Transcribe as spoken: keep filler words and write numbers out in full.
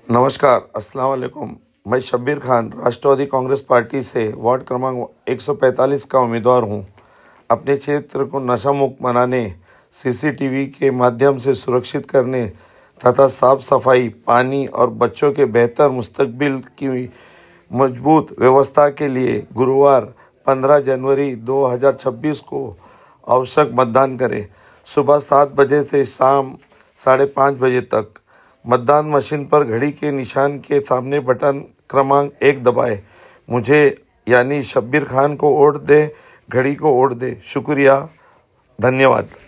नमस्कार, अस्सलाम वालेकुम। मैं शब्बीर खान राष्ट्रवादी कांग्रेस पार्टी से वार्ड क्रमांक एक सौ पैंतालीस का उम्मीदवार हूं। अपने क्षेत्र को नशा मुक्त बनाने, सीसीटीवी के माध्यम से सुरक्षित करने तथा साफ सफाई, पानी और बच्चों के बेहतर मुस्तकबिल की मजबूत व्यवस्था के लिए गुरुवार पंद्रह जनवरी दो हज़ार छब्बीस को आवश्यक मतदान करें। सुबह सात बजे से शाम साढ़े पाँच बजे तक। मतदान मशीन पर घड़ी के निशान के सामने बटन क्रमांक एक दबाएं। मुझे यानी शब्बीर खान को वोट दे, घड़ी को वोट दे। शुक्रिया, धन्यवाद।